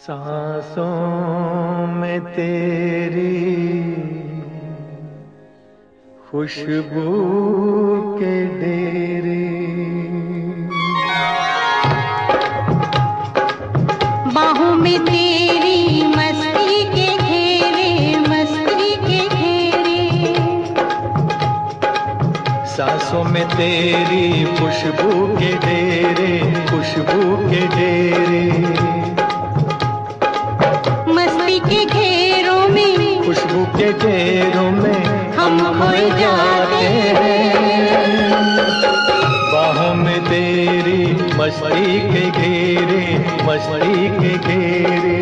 सांसों में तेरी खुशबू के डेरे, बाहों में तेरी मस्ती के घेरे, मस्ती के घेरे। सांसों में तेरी खुशबू के डेरे, खुशबू के डेरे। मस्ती के घेरों में, खुशबू के घेरों में हम खोए जाते हैं। बाहों में तेरी मस्ती के घेरे, मस्ती के घेरे।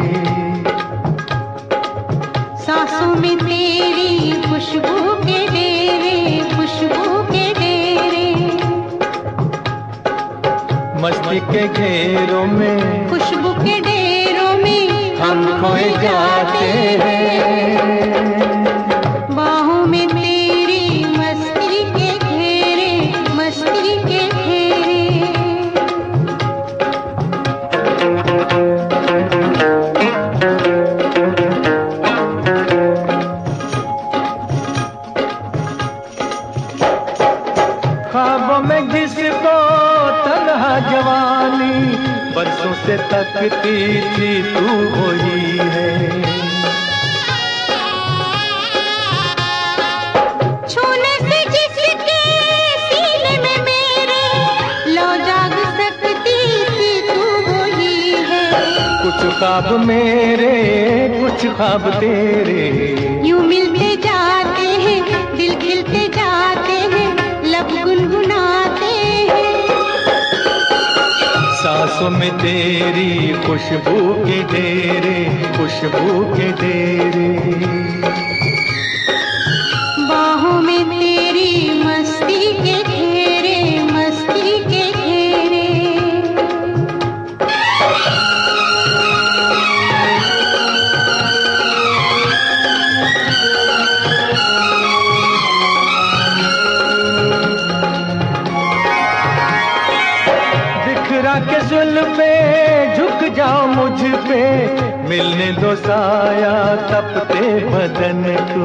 सांसों में तेरी खुशबू के डेरे, खुशबू के डेरे। मस्ती के घेरों में, खुशबू के डेरों में हम खोए जाते हैं। बाहों में तेरी मस्ती के घेरे, मस्ती के घेरे। ख्वाबों में जिसको तन्हा जवानी बरसों से तकती थी, तू वही है। छूने से जिसके सीने में मेरे लो जाग सकती थी, तू वही है। कुछ ख्वाब मेरे, कुछ ख्वाब तेरे, यूं मिलते जाते हैं, दिल खिलते जाते हैं, लब गुनगुनाते हैं। सांसों में तेरी खुशबू के डेरे, खुशबू के डेरे। बाहों में तेरी मस्ती के घेरे, मस्ती के घेरे। बिखरा के जुल्फे झुक जाओ मुझ पे, मिलने दो साया तपते बदन को।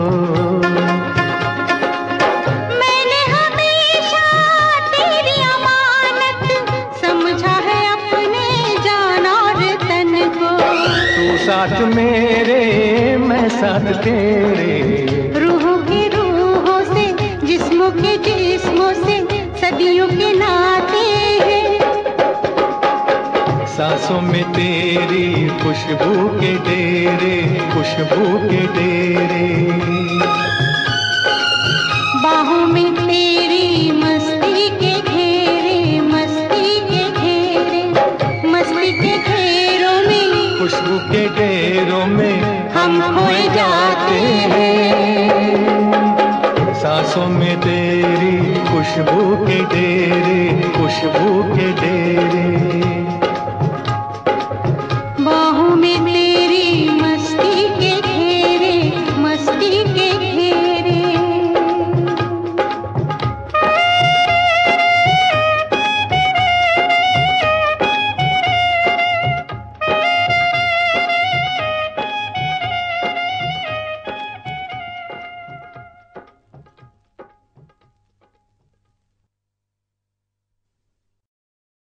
मैंने हमेशा तेरी अमानत समझा है अपने जान और तन को। तू साथ मेरे, मैं साथ तेरे। रूहों के रूहों से, जिस्मों के जिस्मों से सदियों के नाते हैं। सांसों में तेरी खुशबू के डेरे, खुशबू के डेरे। बाहों में तेरी मस्ती के घेरे, मस्ती के घेरे। मस्ती के घेरों में, खुशबू के डेरों में हम खोए जाते हैं। सांसों में तेरी खुशबू के डेरे, खुशबू के डेरे।